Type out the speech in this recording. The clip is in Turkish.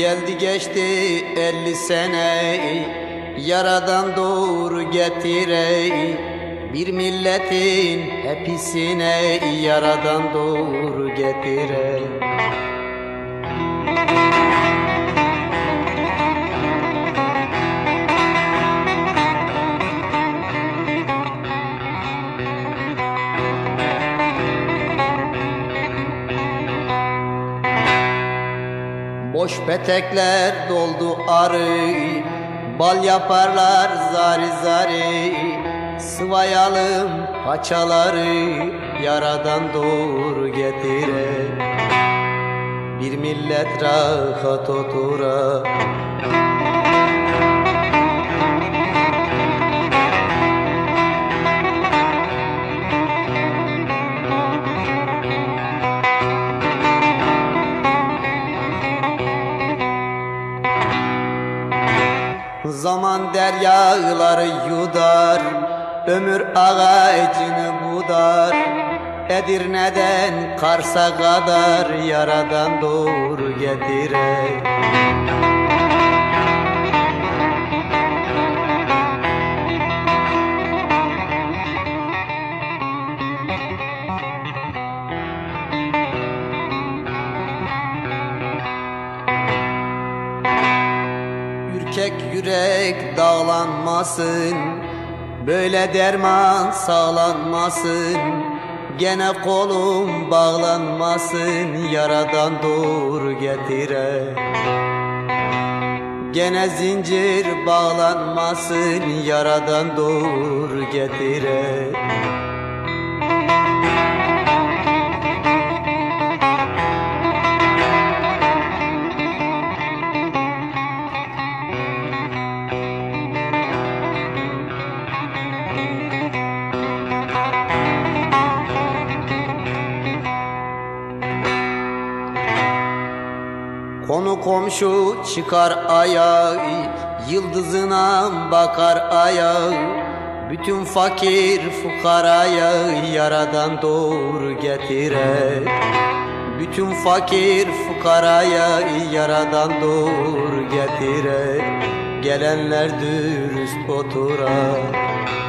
Geldi geçti 50 sene, yaradan doğru getire. Bir milletin hepsine yaradan doğru getire. Boş petekler doldu arı, bal yaparlar zari zari. Sıvayalım paçaları, yaradan doğru getire. Bir millet rahat otura. Zaman deryaları yudar, ömür ağacını budar. Edirne'den Kars'a kadar yaradan doğru getire. Ürkek yürek dağlanmasın, böyle derman sağlanmasın. Gene kolum bağlanmasın, yaradan doğru getire. Gene zincir bağlanmasın, yaradan doğru getire. Konu komşu çıkar ayağı, yıldızına bakar ayağı. Bütün fakir fukaraya yaradan doğru getire. Bütün fakir fukaraya yaradan doğru getire. Gelenler dürüst otura.